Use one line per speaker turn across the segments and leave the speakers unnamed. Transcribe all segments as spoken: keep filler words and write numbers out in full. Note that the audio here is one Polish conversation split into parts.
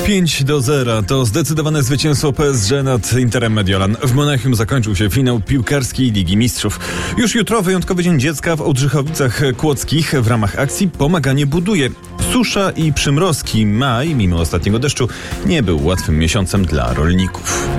pięć do zera to zdecydowane zwycięstwo P S G nad Interem Mediolan. W Monachium zakończył się finał piłkarskiej Ligi Mistrzów. Już jutro wyjątkowy dzień dziecka w Ołdrzychowicach Kłodzkich w ramach akcji Pomaganie buduje. Susza i przymrozki. Maj, mimo ostatniego deszczu, nie był łatwym miesiącem dla rolników.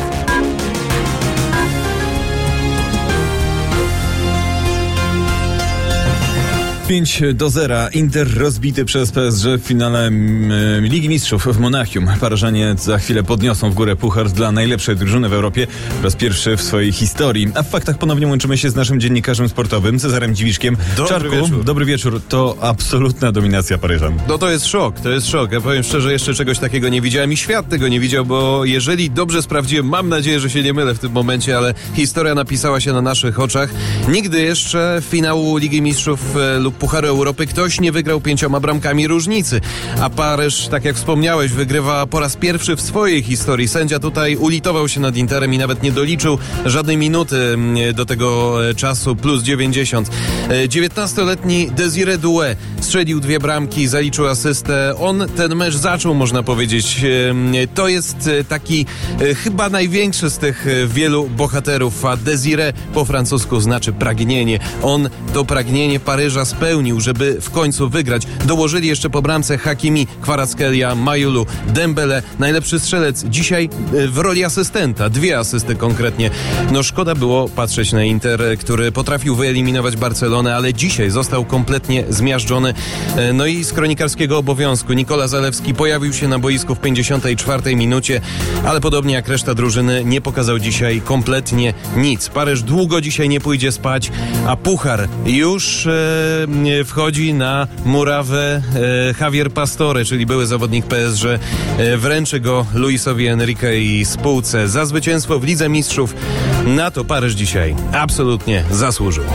pięć do zera. Inter rozbity przez P S G w finale y, Ligi Mistrzów w Monachium. Paryżanie za chwilę podniosą w górę puchar dla najlepszej drużyny w Europie po raz pierwszy w swojej historii. A w faktach ponownie łączymy się z naszym dziennikarzem sportowym, Cezarem Dziwiszkiem.
Dobry
Czarku,
wieczór.
Dobry wieczór. To absolutna dominacja Paryżan.
No to jest szok, to jest szok. Ja powiem szczerze, jeszcze czegoś takiego nie widziałem i świat tego nie widział, bo jeżeli dobrze sprawdziłem, mam nadzieję, że się nie mylę w tym momencie, ale historia napisała się na naszych oczach. Nigdy jeszcze finału Ligi Mistrzów e, lub Pucharu Europy ktoś nie wygrał pięcioma bramkami różnicy. A Paryż, tak jak wspomniałeś, wygrywa po raz pierwszy w swojej historii. Sędzia tutaj ulitował się nad Interem i nawet nie doliczył żadnej minuty do tego czasu, plus dziewięćdziesiąt. dziewiętnastoletni Désiré Doué strzelił dwie bramki, zaliczył asystę. On ten mecz zaczął, można powiedzieć. To jest taki chyba największy z tych wielu bohaterów, a Désiré po francusku znaczy pragnienie. On to pragnienie Paryża spełnił, żeby w końcu wygrać. Dołożyli jeszcze po bramce Hakimi, Kvaratskhelia, Mayulu, Dembele, najlepszy strzelec. Dzisiaj w roli asystenta, dwie asysty konkretnie. No szkoda było patrzeć na Inter, który potrafił wyeliminować Barcelonę, ale dzisiaj został kompletnie zmiażdżony. No i z kronikarskiego obowiązku Nikola Zalewski pojawił się na boisku w pięćdziesiątej czwartej minucie, ale podobnie jak reszta drużyny nie pokazał dzisiaj kompletnie nic. Paryż długo dzisiaj nie pójdzie spać, a puchar już e, wchodzi na murawę. e, Javier Pastore, czyli były zawodnik P S G, e, wręczy go Luisowi Enrique i spółce za zwycięstwo w Lidze Mistrzów. Na to Paryż dzisiaj absolutnie zasłużył.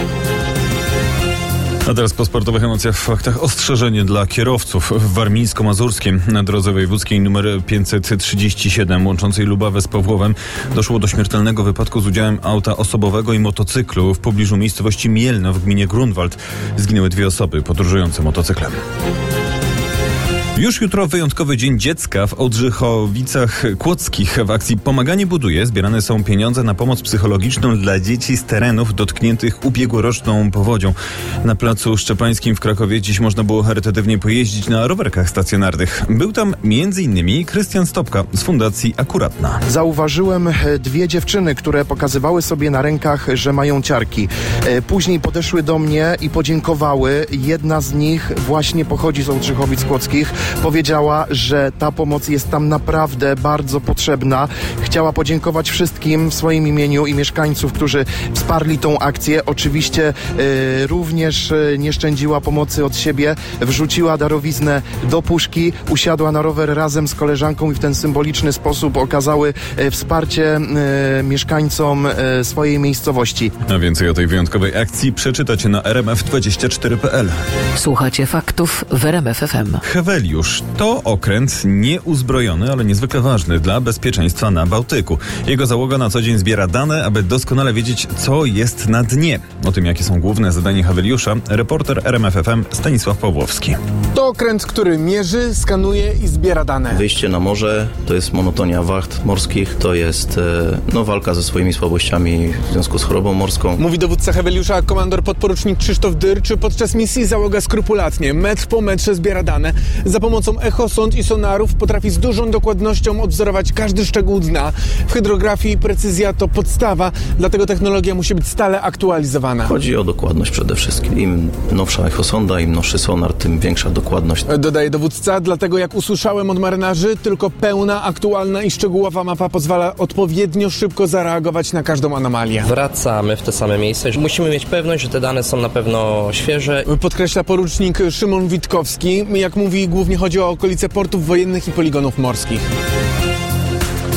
A teraz po sportowych emocjach w faktach ostrzeżenie dla kierowców w Warmińsko-Mazurskiem na drodze wojewódzkiej nr pięćset trzydzieści siedem łączącej Lubawę z Pawłowem doszło do śmiertelnego wypadku z udziałem auta osobowego i motocyklu w pobliżu miejscowości Mielno w gminie Grunwald. Zginęły dwie osoby podróżujące motocyklem. Już jutro wyjątkowy dzień dziecka w Ołdrzychowicach Kłodzkich. W akcji Pomaganie buduje zbierane są pieniądze na pomoc psychologiczną dla dzieci z terenów dotkniętych ubiegłoroczną powodzią. Na placu Szczepańskim w Krakowie dziś można było charytatywnie pojeździć na rowerkach stacjonarnych. Był tam między innymi Krystian Stopka z Fundacji Akuratna.
Zauważyłem dwie dziewczyny, które pokazywały sobie na rękach, że mają ciarki. Później podeszły do mnie i podziękowały. Jedna z nich właśnie pochodzi z Ołdrzychowic Kłodzkich. Powiedziała, że ta pomoc jest tam naprawdę bardzo potrzebna. Chciała podziękować wszystkim w swoim imieniu i mieszkańców, którzy wsparli tą akcję. Oczywiście y, również y, nie szczędziła pomocy od siebie. Wrzuciła darowiznę do puszki, usiadła na rower razem z koleżanką i w ten symboliczny sposób okazały y, wsparcie y, mieszkańcom y, swojej miejscowości.
A więcej o tej wyjątkowej akcji przeczytacie na r m f dwadzieścia cztery kropka p l.
Słuchacie faktów w R M F F M.
Heweliusz to okręt nieuzbrojony, ale niezwykle ważny dla bezpieczeństwa na Bałtyku. Jego załoga na co dzień zbiera dane, aby doskonale wiedzieć, co jest na dnie. O tym, jakie są główne zadania Heweliusza, reporter R M F F M Stanisław Pawłowski.
To okręt, który mierzy, skanuje i zbiera dane.
Wyjście na morze to jest monotonia wacht morskich, to jest no, walka ze swoimi słabościami w związku z chorobą morską.
Mówi dowódca Heweliusza, komandor podporucznik Krzysztof Dyrczy. Podczas misji załoga skrupulatnie, metr po metrze zbiera dane. Za pomocą echosond i sonarów potrafi z dużą dokładnością odwzorować każdy szczegół dna. W hydrografii precyzja to podstawa, dlatego technologia musi być stale aktualizowana.
Chodzi o dokładność przede wszystkim. Im nowsza echosonda, im nowszy sonar, tym większa dokładność.
Dodaje dowódca, dlatego jak usłyszałem od marynarzy, tylko pełna, aktualna i szczegółowa mapa pozwala odpowiednio szybko zareagować na każdą anomalię.
Wracamy w te same miejsce. Musimy mieć pewność, że te dane są na pewno świeże.
Podkreśla porucznik Szymon Witkowski. Jak mówi, głównie chodzi o okolice portów wojennych i poligonów morskich.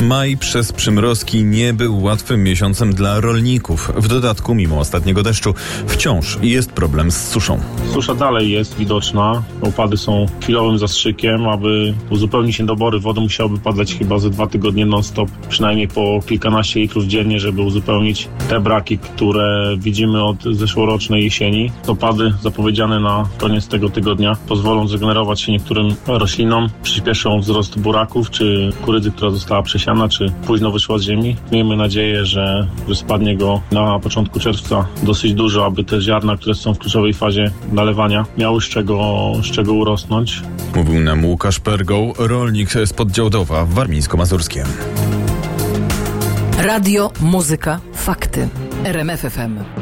Maj przez przymrozki nie był łatwym miesiącem dla rolników. W dodatku, mimo ostatniego deszczu, wciąż jest problem z suszą.
Susza dalej jest widoczna. Opady są chwilowym zastrzykiem. Aby uzupełnić niedobory wody, musiałoby padać chyba ze dwa tygodnie non-stop, przynajmniej po kilkanaście litrów dziennie, żeby uzupełnić te braki, które widzimy od zeszłorocznej jesieni. Opady zapowiedziane na koniec tego tygodnia pozwolą zregenerować się niektórym roślinom, przyspieszą wzrost buraków czy kurydzy, która została przesiana, czy późno wyszła z ziemi. Miejmy nadzieję, że, że spadnie go na początku czerwca dosyć dużo, aby te ziarna, które są w kluczowej fazie nalewania, miały z czego, z czego urosnąć.
Mówił nam Łukasz Pergoł, rolnik z Poddziałdowa w Warmińsko-Mazurskiem.
Radio, muzyka, fakty. R M F F M.